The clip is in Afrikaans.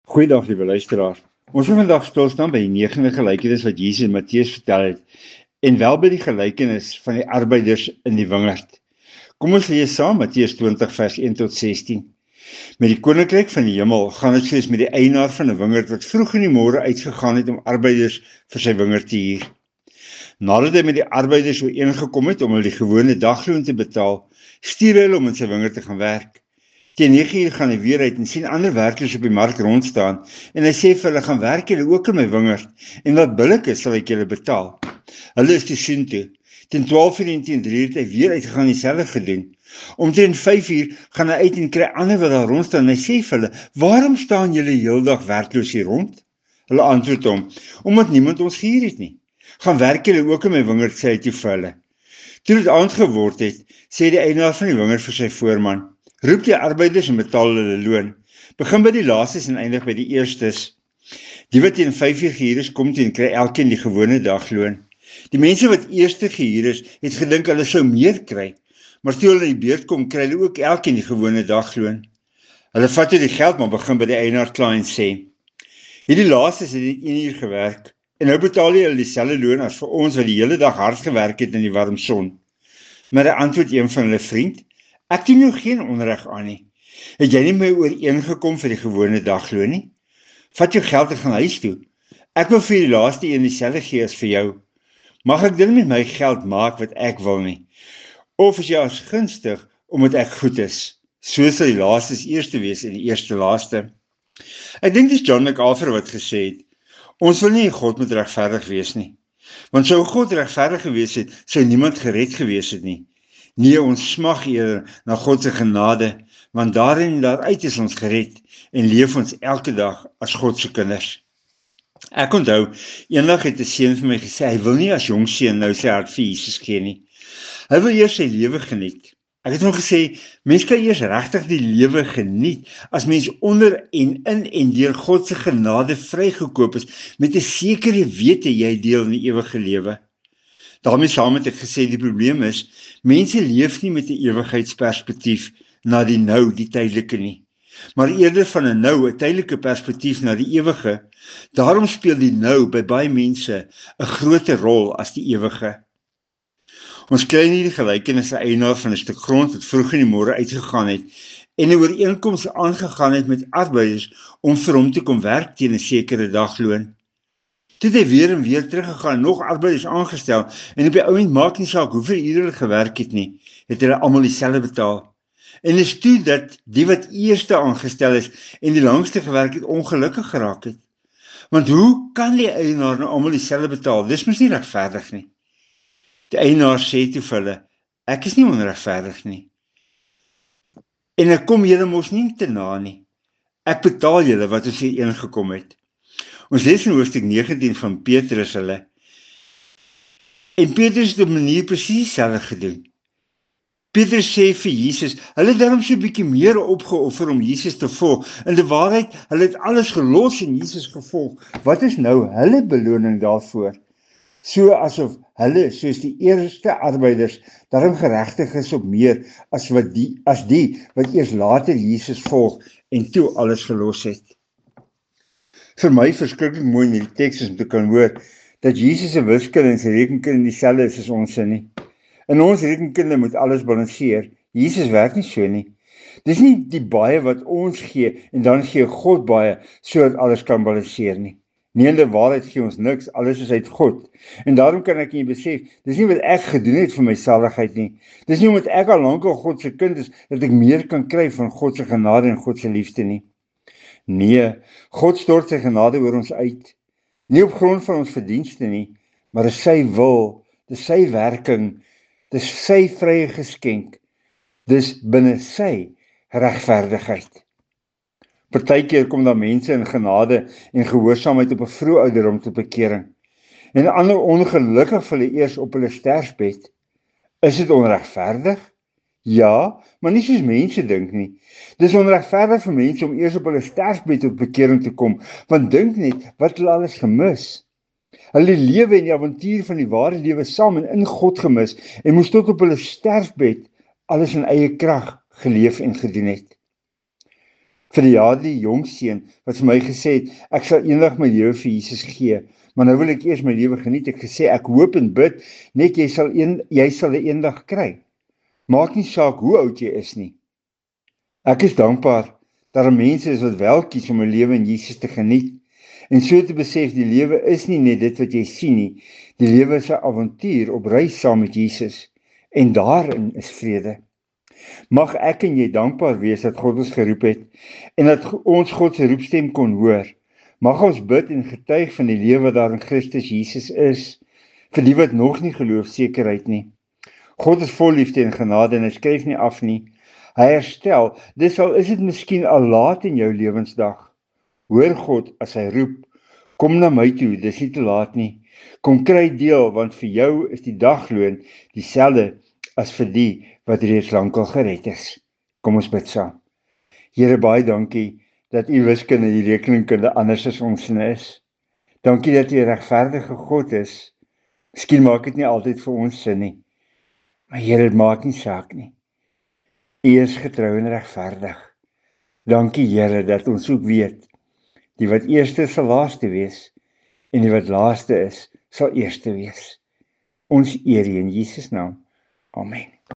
Goeiedag, liewe luisteraar. Ons wil vandag stilstaan by die 9de gelykenis wat Jesus in Matteus vertel het, en wel by die gelykenis van die arbeiders in die wingerd. Kom ons lees saam Matteus 20 vers 1 tot 16. Met die koninkryk van die hemel gaan dit soos met die eienaar van 'n wingerd wat vroeg in die môre uitgegaan het om arbeiders vir sy wingerd te huur. Nadat hy met die arbeiders ooreengekom het om hulle die gewone dagloon te betaal, stuur hy hulle om in sy wingerd te gaan werk. Teen 9 gaan hy weer uit en sien ander werkers op die mark rondstaan en hy sê vir hulle, gaan werk julle ook in my wingerd en wat billik is sal ek julle betaal. Hulle is toe soontoe. Teen 12 en teen 3 het hy weer uitgegaan en dieselfde gedoen. Omtrent 5 gaan hy uit en kry ander wat daar rondstaan en hy sê vir hulle, waarom staan julle heeldag werkloos hier rond? Hulle antwoord hom, omdat niemand ons gehuur het nie. Gaan werk julle ook in my wingerd, sê hy toe vir hulle. Toe dit aand geword het, sê die eienaar van die wingerd vir sy voorman, roep die arbeiders en betaal hulle loon. Begin by die laastes en eindig by die eerstes. Die wat teen 5 gehuur is, kom toe en kry elkeen die gewone dagloon. Die mense wat eerste gehuur is, het gedink hulle sou meer kry, maar toe hulle in die beurt kom, kry hulle ook elkeen die gewone dagloon. Hulle vat toe die geld, maar begin by die eienaar klaar en sê, hierdie laastes het in 1 uur gewerk, en nou betaal jy hulle dieselfde loon as vir ons wat die hele dag hard gewerk het in die warm son. Maar hy antwoord een van hulle, vriend, ek doen jou geen onreg aan nie. Het jy nie my ooreengekom vir die gewone dagloon nie? Vat jou geld en gaan huis toe. Ek wil vir die laaste een dieselfde gee as vir jou. Mag ek dit met my geld maak wat ek wil nie? Of is jy as gunstig omdat ek goed is? So sal die laastes eerste wees en die eerste laaste. Ek dink dis John MacArthur wat gesê het, ons wil nie God moet regverdig wees nie. Want sou God regverdig gewees het, sou niemand gered gewees het nie. Nee, ons smag eerder na God se genade, want daarin en daaruit is ons gered en leef ons elke dag as God se kinders. Ek onthou, eendag het 'n seun vir my gesê, hy wil nie as jong seun nou sy hart vir Jesus gee nie. Hy wil eers sy lewe geniet. Ek het hom gesê, mens kan eers regtig die lewe geniet, as mens onder en in en deur God se genade vrygekoop is, met 'n sekere wete jy deel in die ewige lewe. Daarmee saam het ek gesê, die probleem is, mense leef nie met 'n ewigheidsperspektief na die nou, die tydelike nie, maar eerder van 'n nou, 'n tydelike perspektief na die ewige. Daarom speel die nou by baie mense 'n groter rol as die ewige. Ons kry nie die gelykenis 'n eienaar van 'n stuk grond wat vroeg in die môre uitgegaan het en 'n ooreenkoms aangegaan het met arbeiders om vir hom te kom werk teen 'n sekere dagloon. Toe het hy weer en weer teruggegaan, nog arbeiders aangestel, en op die ouend maak nie saak hoeveel ure hulle gewerk het nie, het hulle almal dieselfde betaal. En is toe dat die wat eerste aangestel is en die langste gewerk het, ongelukkig geraak het. Want hoe kan die eienaar nou almal dieselfde betaal? Dis mos nie regverdig nie. Die eienaar sê toe vir hulle, ek is nie onregverdig nie. En ek kom julle mos nie te na nie. Ek betaal julle wat ons hier ingekom het. Ons lees in hoofstuk 19 van Petrus hulle. En Petrus het op 'n manier presies dieselfde gedoen. Petrus sê vir Jesus, hulle het daarom so 'n bietjie meer opgeoffer om Jesus te volg. In die waarheid, hulle het alles gelos en Jesus gevolg. Wat is nou hulle beloning daarvoor? So asof hulle, soos die eerste arbeiders, daarom geregtig is op meer as die wat eers later Jesus volg en toe alles gelos het. Vir my verskriklik mooi in die teks is om te kan hoor dat Jesus se wiskunde en sy rekenkunde dieselfde is as ons nie. In ons rekenkunde moet alles balanseer. Jesus werk nie so nie. Dis nie die baie wat ons gee en dan gee God baie sodat alles kan balanseer nie. Nee, in die waarheid gee ons niks, alles is uit God. En daarom kan ek nie besef, dis nie wat ek gedoen het vir my saligheid nie. Dis nie omdat ek al lank al God se kind is dat ek meer kan kry van God se genade en God se liefde nie. Nee, God stort sy genade oor ons uit. Nie op grond van ons verdienste nie, maar dis sy wil, dis sy werking, dis sy vrye geskenk, dis binne sy regverdigheid. Partykeer kom daar mense in genade en gehoorsaamheid op 'n vroeë ouderdom tot bekering. En ander ongelukkig vir hulle eers op hulle sterfbed. Is dit onregverdig? Ja, maar nie soos mense dink nie. Dis onregverdig vir mense om eers op hulle sterfbed tot bekering te kom, want dink net wat hulle alles gemis. Hulle lewe en die avontuur van die ware lewe saam en in God gemis en moes tot op hulle sterfbed alles in eie krag geleef en gedoen het. Vir die daardie jong seun wat vir my gesê het, ek sal eendag my lewe vir Jesus gee, maar nou wil ek eers my lewe geniet. Ek gesê, ek hoop en bid, net jy sal 'n eendag kry. Maak nie saak hoe oud jy is nie. Ek is dankbaar dat daar mense is wat wel kies om 'n lewe in Jesus te geniet, en so te besef, die lewe is nie net dit wat jy sien nie, die lewe is 'n avontuur op reis saam met Jesus, en daarin is vrede. Mag ek en jy dankbaar wees dat God ons geroep het, en dat ons God se roepstem kon hoor. Mag ons bid en getuig van die lewe wat daar in Christus Jesus is, vir die wat nog nie geloof, sekerheid nie. God is vol liefde en genade en hy skryf nie af nie. Hy herstel, dis al is dit miskien al laat in jou lewensdag. Hoor God as hy roep, kom na my toe, dis nie te laat nie. Kom kry deel, want vir jou is die dagloon dieselfde as vir die wat reeds lankal gered is. Kom ons bid saam. Here, baie dankie dat u wiskunde, die rekenkunde anders as ons is. Dankie dat u 'n regverdige God is. Miskien maak dit nie altyd vir ons sin nie, maar Here, dit maak nie saak nie. U is getrou en regverdig. Dankie Here dat ons ook weet, die wat eerste sal laaste wees, en die wat laaste is, sal eerste wees. Ons eer U in Jesus naam. Amen.